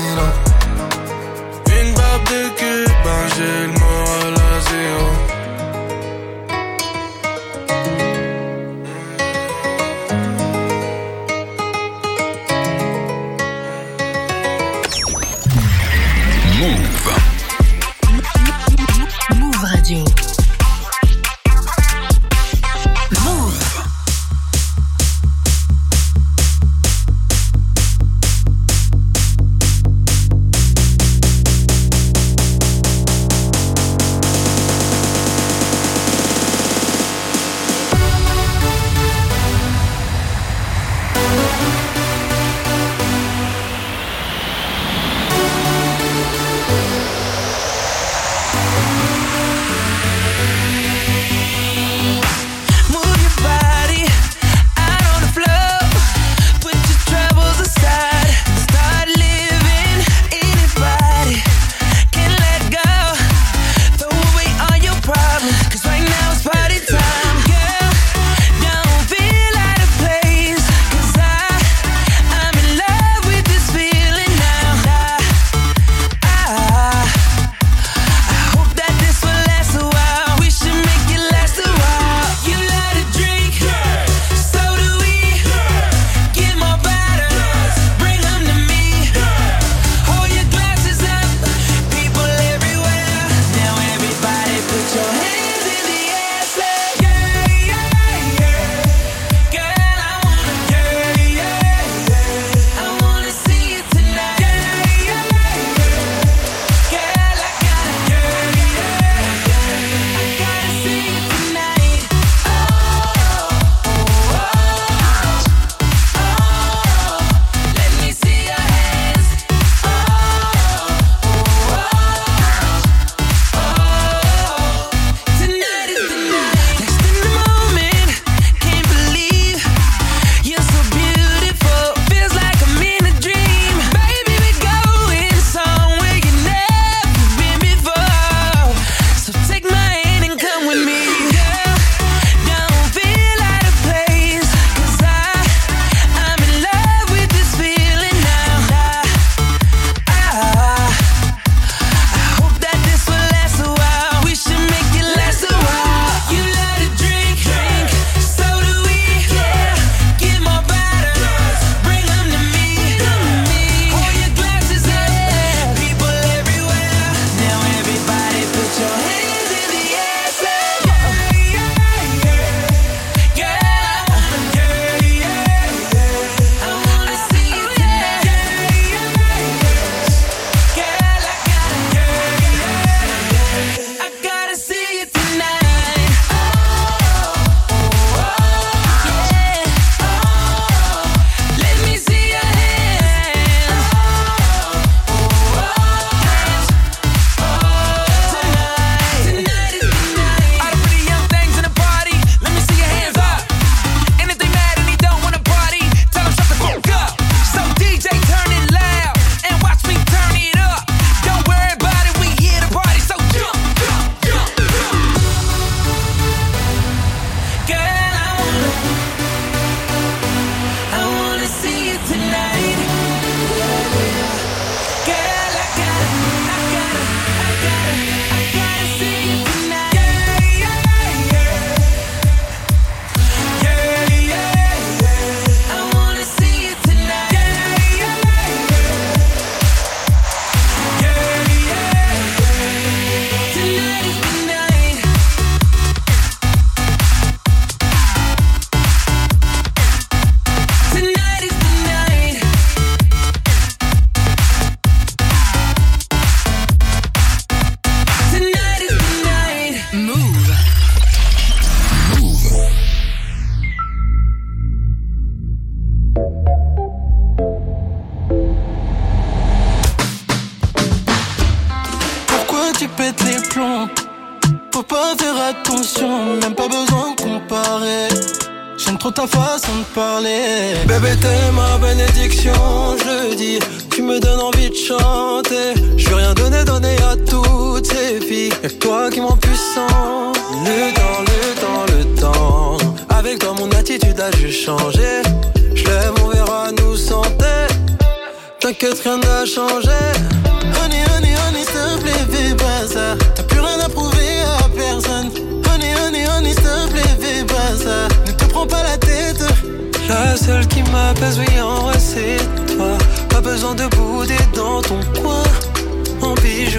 Pourquoi tu pètes les plombs? Faut pas faire attention, même pas besoin de comparer. J'aime trop ta façon de parler. Bébé t'es ma bénédiction, je le dis. Tu me donnes envie de chanter. Je veux rien donner à toutes ces filles. Y'a que toi qui m'en puissant. Le temps. Avec toi mon attitude a juste changé. Je lève mon verre à nous santé. T'inquiète rien n'a changé. Honey, s'il te plaît fais pas ça. T'as plus rien à prouver à personne. Honey, s'il te plaît fais pas ça. Ne te prends pas la tête. La seule qui m'apaise, oui en vrai c'est toi. Pas besoin de bouder dans ton coin. En bijou.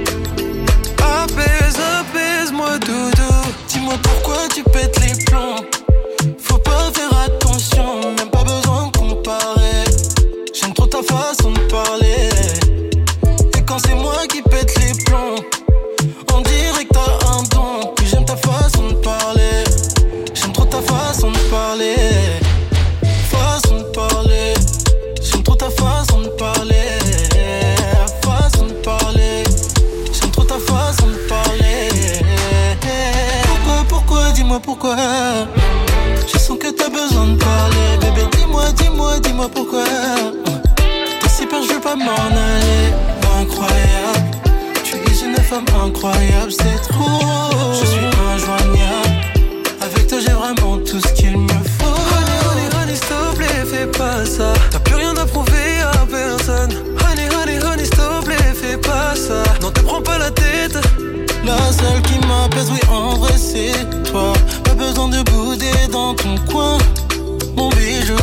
Apaise-moi doudou. Dis-moi pourquoi tu pètes les plombs. Faut pas faire attention, même pas besoin de comparer. J'aime trop ta façon de parler. Et quand c'est moi qui pète les plombs, on dirait que t'as un don. Puis j'aime ta façon de parler. J'aime trop ta façon de parler. Façon de parler. J'aime trop ta façon de parler. Façon de parler. J'aime trop ta façon de parler. Pourquoi, dis-moi pourquoi. Je sens que t'as besoin de parler. Bébé, dis-moi pourquoi. T'es si peur, je veux pas m'en aller. Incroyable. Tu es une femme incroyable, c'est trop. Je suis injoignable. Avec toi, j'ai vraiment tout ce qu'il me faut. Honey, s'il te plaît, fais pas ça. T'as plus rien à prouver à personne. Honey, s'il te plaît, fais pas ça. Non, te prends pas la tête. La seule qui m'apaise, oui, en vrai, c'est toi. Pas besoin de bouder dans ton coin, mon bijou.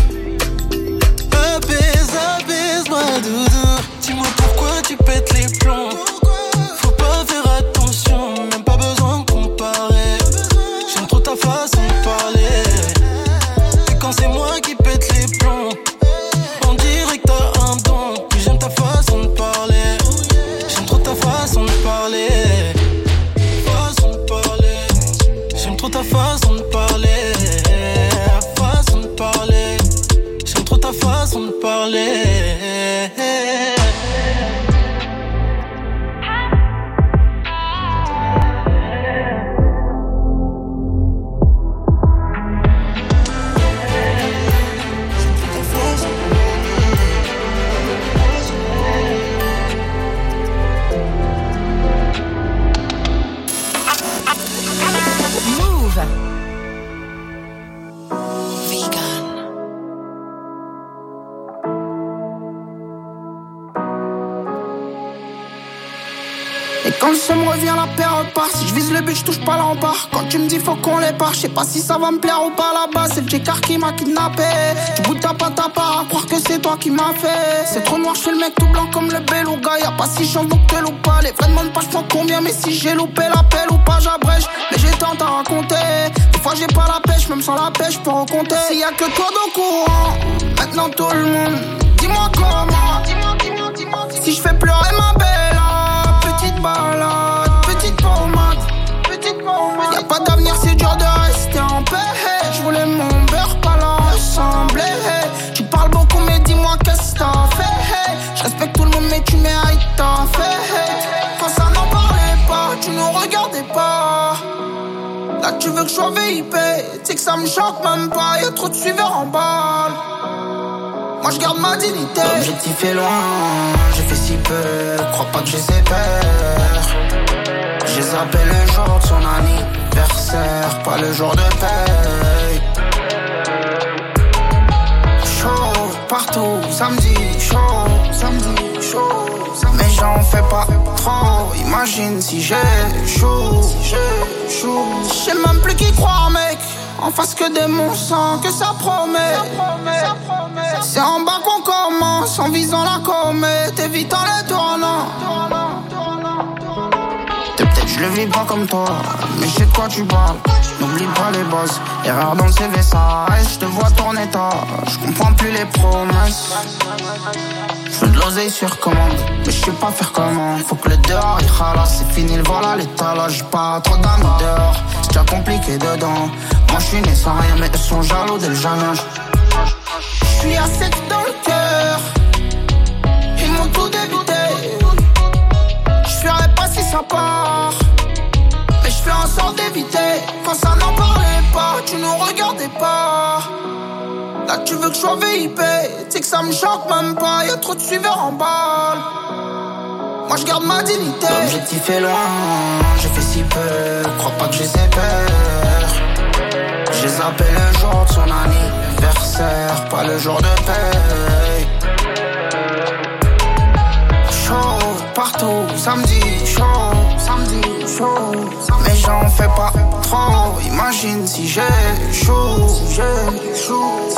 Apaise-moi, doudou. Dis-moi pourquoi tu pètes les plombs. Faut pas faire attention, même pas besoin de comparer. J'aime trop ta façon de parler. Et quand c'est moi qui pète les plombs, on dirait que t'as un don. Puis j'aime ta façon de parler. J'aime trop ta façon de parler. Ta façon de parler, façon de parler. J'aime trop ta façon de parler. Quand le seum revient, la paix repart. Si je vise le but, je touche pas l'empare. Quand tu me dis faut qu'on les part, je sais pas si ça va me plaire ou pas là-bas. C'est le J-Car qui m'a kidnappé. Tu goûtes ta part à croire que c'est toi qui m'as fait. C'est trop noir, je suis le mec tout blanc comme le beluga. Y'a pas si chance donc te loupe pas. Les vrais demandent pas je prends combien, mais si j'ai loupé l'appel ou pas j'abrège. Mais j'ai tant à raconter. Des fois j'ai pas la pêche, même sans la pêche je peux recompter. S'il y a que toi dans le courant, maintenant tout le monde. Dis-moi comment. Si je fais pleurer ma belle, petite balade, petite pommade. Y'a pas d'avenir, c'est dur de rester en paix. Je voulais mon beurre, pas l'ensemble. Tu parles beaucoup, mais dis-moi qu'est-ce que t'as fait. Je respecte tout le monde, mais tu mérites t'en fait. Quand ça n'en parlait pas, tu nous regardais pas. Là tu veux que je sois VIP, tu sais que ça me choque même pas. Y'a trop de suiveurs en balle. Moi je garde ma dignité. L'objectif est loin, j'ai fait si peu. Crois pas que j'ai peur. J'ai zappé le jour de son anniversaire, pas le jour de paye. Chaud partout, samedi chaud. Mais j'en fais pas trop, imagine si j'ai chaud. J'sais même plus qui croire mec. En face que des monstres, que ça promet. C'est en bas qu'on commence, en visant la comète, évitant les tournants. Peut-être je le vis pas comme toi, mais je sais de quoi tu parles. N'oublie pas les bases, erreur dans le CV ça reste. Je te vois tourner tard, je comprends plus les promesses. Je veux de l'oseille sur commande, mais je sais pas faire comment. Faut que le dehors il ralasse, c'est fini le voilà l'étalage. Pas trop d'amis dehors, c'est déjà compliqué dedans. Moi je suis né sans rien, mais eux sont jaloux dès le jeune âge. Je Puis y'a sexe dans le cœur. Ils m'ont tout dégoûté. J'ferais pas si ça part, mais j'fais en sorte d'éviter. Quand ça n'en parlait pas, tu nous regardais pas. Là tu veux que je sois VIP, t'sais que ça me choque même pas. Y'a trop de suiveurs en balle. Moi je garde ma dignité. L'objectif est loin, j'ai fait si peu. Crois pas que je les ai peur. Je les appelle le jour de son anniversaire, pas le jour de paye. Chaud partout, samedi chaud. Mais j'en fais pas trop. Imagine si j'ai chaud. Si j'ai chaud.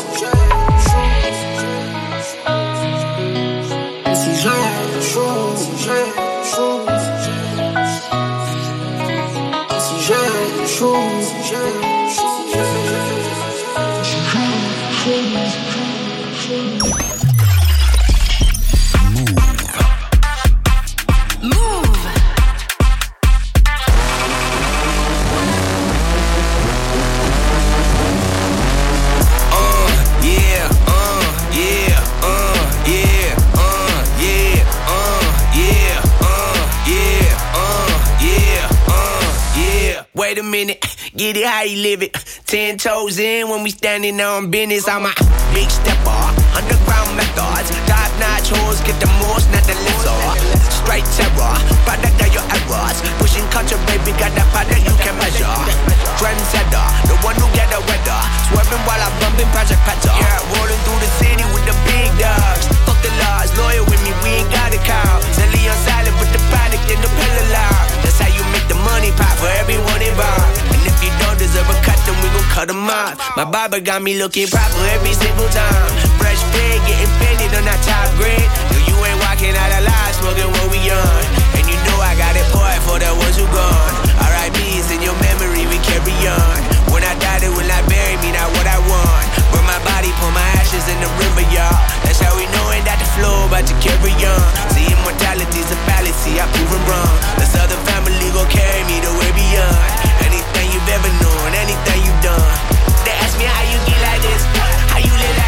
Wait a minute, get it how you live it. 10 toes in when we standing on business. I'm a big stepper, underground methods. Top-notch hoes, get the most, not the lesser. Straight terror, product of your errors. Pushing culture, baby, got that product you can measure. Trendsetter, the one who get the weather. Swerving while I'm bumping Project Petter. Yeah, rolling through the city with the big dogs. Fuck the laws, loyal with me, we ain't got a cow. Zelly on silent with the product in the pillar loud. That's how you make the money pop for everyone involved. And if you don't deserve a cut, then we gon' cut them off. My barber got me looking proper every single time. Fresh fade, getting faded on that top grade. No, you ain't walking out alive, smoking what we on. And you know I got it poured for the ones who gone. R.I.P.'s in your memory, we carry on. When I die, they will not bury me, not what I want. Burn my body, pour my ashes in the river, y'all. That's how we knowin' that the flow about to carry on. See, immortality's a fallacy, I prove it wrong.